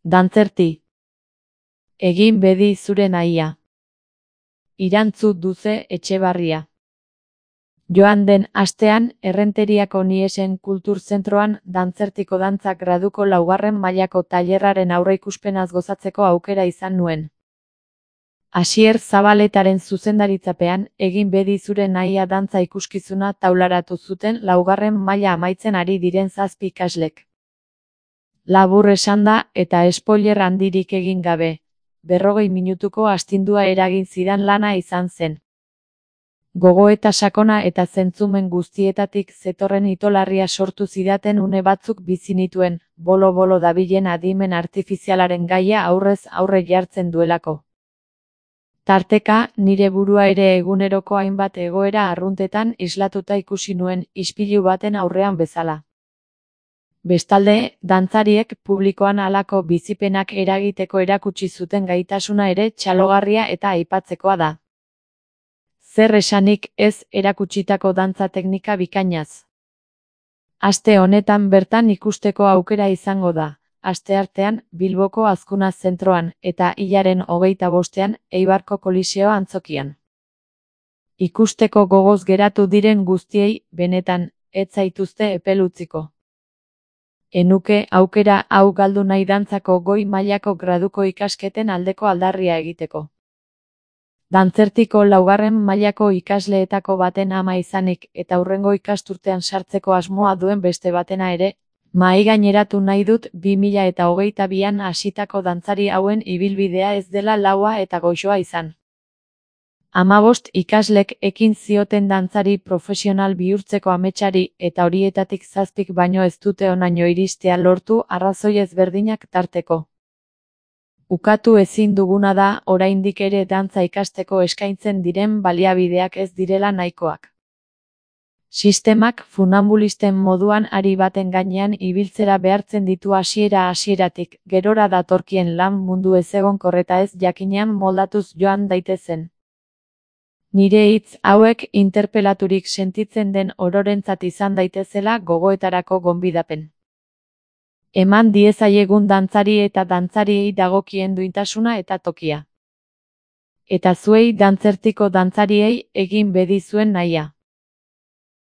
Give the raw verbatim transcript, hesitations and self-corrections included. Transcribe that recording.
Dantzerti. Egin bedi zure nahia. Irantzu duze Etxebarria. Joan den astean, Errenteriako Niesen Kulturzentroan dantzertiko dantzak graduko laugarren mailako tailerraren aurreikuspenaz gozatzeko aukera izan nuen. Asier Zabaletaren zuzendaritzapean, egin bedi zure nahia dantza ikuskizuna taularatu zuten laugarren maila amaitzen ari diren zazpi ikaslek. Labur esanda eta spoiler handirik egin gabe, berrogei minutuko astindua eragin zidan lana izan zen. Gogoeta sakona eta zentzumen guztietatik zetorren itolarria sortu zidaten une batzuk bizi nituen, bolo-bolo dabilen adimen artifizialaren gaia aurrez aurre jartzen duelako. Tarteka, nire burua ere eguneroko hainbat egoera arruntetan islatuta ikusi nuen, ispilu baten aurrean bezala. Bestalde, dantzariek publikoan halako bizipenak eragiteko erakutsi zuten gaitasuna ere txalogarria eta aipatzekoa da. Zer esanik ez erakutsitako dantza teknika bikainaz. Aste honetan bertan ikusteko aukera izango da, asteartean Bilboko Azkuna Zentroan eta hilaren hogeita bostean Eibarko Koliseo antzokian. Ikusteko gogoz geratu diren guztiei, benetan, ez zaituzte epel utziko. Enuke aukera hau galdu nahi dantzako goi mailako graduko ikasketen aldeko aldarria egiteko. Dantzertiko laugarren mailako ikasleetako baten ama izanik eta hurrengo ikasturtean sartzeko asmoa duen beste batena ere, mahaigaineratu nahi dut bi mila eta hogeita bian hasitako dantzari hauen ibilbidea ez dela laua eta goxoa izan. Hamabost ikaslek ekin zioten dantzari profesional bihurtzeko ametsari eta horietatik zazpik baino ez dute honaino iristea lortu arrazoi ezberdinak tarteko. Ukatu ezin duguna da oraindik ere dantza ikasteko eskaintzen diren baliabideak ez direla nahikoak. Sistemak funambulisten moduan ari baten gainean ibiltzera behartzen ditu hasiera hasieratik, gerora datorkien lan mundu ezegonkorreta ez jakinean moldatuz joan daitezen. Nire hitz hauek interpelaturik sentitzen den ororentzat izan daitezela gogoetarako gonbidapen. Eman diezaiegun dantzari eta dantzariei dagokien duintasuna eta tokia. Eta zuei dantzertiko dantzariei egin bedi zuen nahia.